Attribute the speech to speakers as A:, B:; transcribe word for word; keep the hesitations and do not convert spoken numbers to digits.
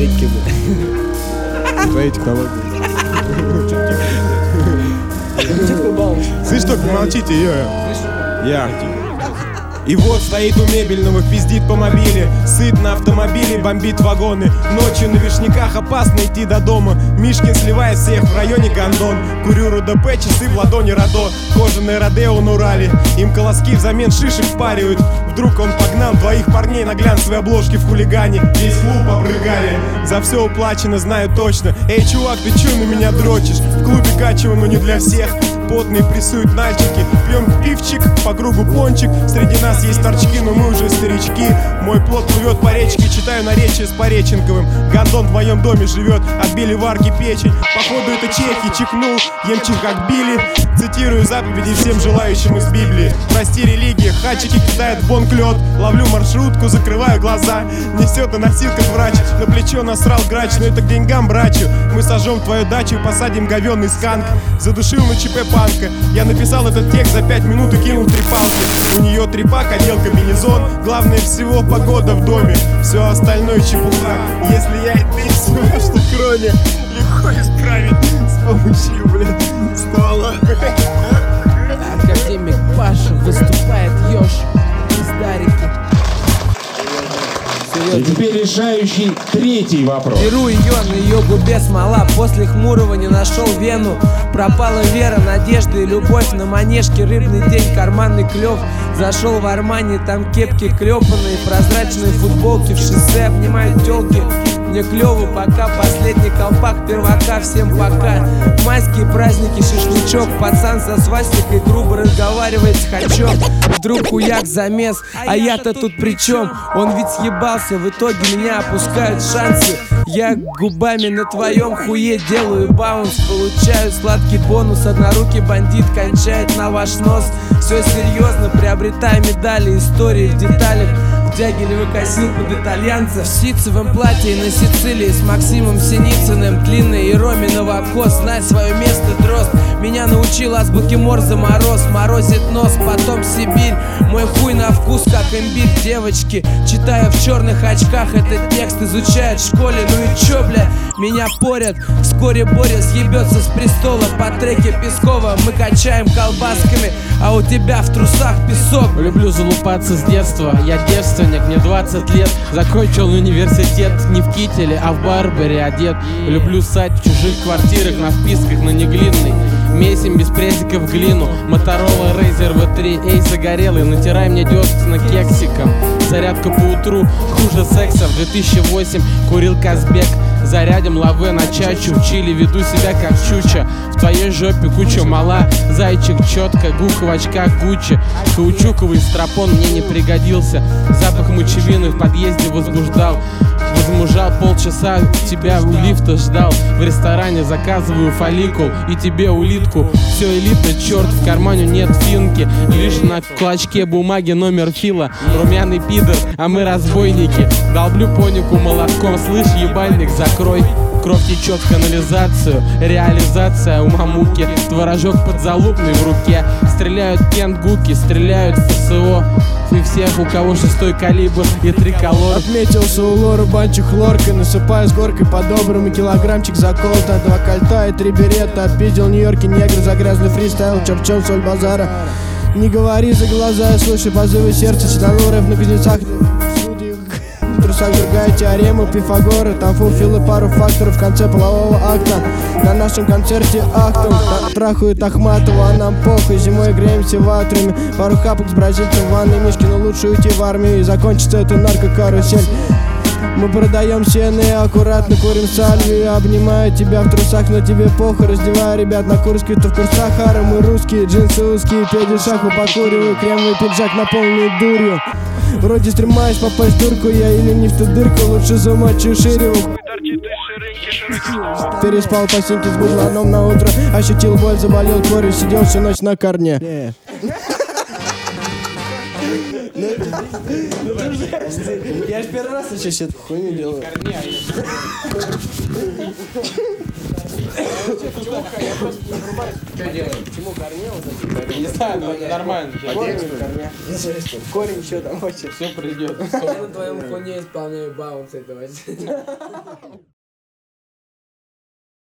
A: Эдьки, блядь.
B: Твои технологии.
C: Слышь, только молчите, ее. Я. И вот стоит у мебельного, пиздит по мобиле. Сыт на автомобиле, бомбит вагоны. Ночью на Вишняках опасно идти до дома. Мишкин сливает всех в районе Гондон. Курю РУДП, часы в ладони Радо. Кожаные Родео на Урале. Им колоски взамен шишек впаривают. Вдруг он погнал двоих парней на глянцевой обложке в хулигане. Весь клуб обрыгали. За все уплачено, знаю точно. Эй, чувак, ты чё на меня дрочишь? В клубе качево, но не для всех. Потные прессуют нальчики. Пьем пивчик, по кругу пончик. Среди нас есть торчки, но мы уже старички. Мой плод плывет по речке, читаю наречие с Пореченковым. Гондон в моем доме живет, отбили варки печень. Походу это чехи, чихнул, емчих как били. Цитирую заповеди всем желающим из Библии. Прости, религия, хачики кидают в бонг лед. Ловлю маршрутку, закрываю глаза. Несет на носилках врач, на плечо насрал грач. Но это к деньгам, братью. Мы сожжем твою дачу и посадим говенный сканк. Задушил на ЧП панка. Я написал этот текст за пять минут и кинул три палки. У нее трепак, одел комбинезон. Главное всего погода в доме. Все остальное чепуха. Если я и ты все, что кроме, легко исправить с помощью, блядь, ствола.
A: Академик Паша выступает ёж из Дарики.
D: И теперь решающий третий вопрос.
A: Беру ее, на ее губе смола. После хмурого не нашел вену. Пропала вера, надежда и любовь. На манежке рыбный день, карманный клев. Зашел в Армани, там кепки клепанные, прозрачные футболки, в шоссе обнимают тёлки. Мне клёво, пока последний колпак первака. Всем пока. Майские праздники, шашлычок. Пацан со свастикой грубо разговаривает с хачом. Вдруг хуяк замес, а я-то тут при чем? Он ведь съебался, в итоге меня опускают шансы. Я губами на твоем хуе делаю баунс. Получаю сладкий бонус, однорукий бандит кончает на ваш нос. Все серьезно, приобретая медали, истории в деталях. В Дягилева косил под итальянца. В ситцевом платье на Сицилии с Максимом Синицыным. Длинный и Роме Новокос, знай свое место, дрозд. Меня научил азбуке Морзе мороз. Морозит нос, потом Сибирь. Мой хуй на вкус как имбирь. Девочки, читая в черных очках этот текст, изучают в школе. Ну и чё, бля, меня порят. Вскоре Боря съебется с престола. По треке Пескова мы качаем колбасками, а у тебя в трусах песок.
E: Люблю залупаться с детства, я девственник, мне двадцать лет. Закончил университет не в кителе, а в барбаре одет. Люблю ссать в чужих квартирах, на вписках, на неглинной. Месим без презика в глину. Моторола Razer ви три, эй, загорелый, натирай мне десна кексиком. Зарядка по утру, хуже секса. В две тысячи восьмом курил Казбек. Зарядим лаве на чачу, в Чили веду себя как чуча. В твоей жопе куча мала, зайчик четко, гука в очках Гуччи. Каучуковый стропон мне не пригодился. Запах мочевины в подъезде возбуждал. Возмужал полчаса, тебя у лифта ждал. В ресторане заказываю фолликул и тебе улитку. Все элитно, черт, в кармане нет финки. Лишь на клочке бумаги номер фила. Румяный пидор, а мы разбойники. Долблю понику молотком, слышь, ебальник, закрой. Кровь течет в канализацию, реализация у мамуки. Творожок подзалупный в руке. Стреляют кенгуки, стреляют в ФСО. И всех, у кого шестой калибр и триколор.
B: Отметился у Лоры банчик хлоркой. Насыпаю с горкой по-доброму. Килограммчик заколота, два кольта и три берета. Отпиздил в Нью-Йорке негр за грязный фристайл. Черчом соль базара. Не говори за глаза, я слышу позывы сердца. Читал рэп на кузнецах. В трусах другая теорема Пифагора. Там фуфил и пару факторов в конце полового акта. На нашем концерте актом трахают Ахматова, а нам похуй. Зимой греемся ватрами. Пару хапок с бразильцем в ванной мишки. Но лучше уйти в армию и закончится эта наркокарусель. Мы продаем сено и аккуратно курим сальвию. Обнимаю тебя в трусах, но тебе похуй. Раздеваю ребят на Курске, то в курсах Хара. Мы русские, джинсы узкие, педи шаху покуриваю. Кремовый пиджак наполненный дурью. Вроде стремаюсь попасть в дурку, я или не в ту дырку. Лучше замочу шире. Переспал по синьке с быдланом на утро. Ощутил боль, заболел корью, сидел всю ночь на корне.
A: Я ж первый раз сейчас эту хуйню делаю.
E: Что делаем?
A: Почему корней вот эти?
E: Не знаю, но нормально.
A: Корня. Корень что там вообще?
E: Все придет.
A: Я на твоем фоне исполняю баунс этого.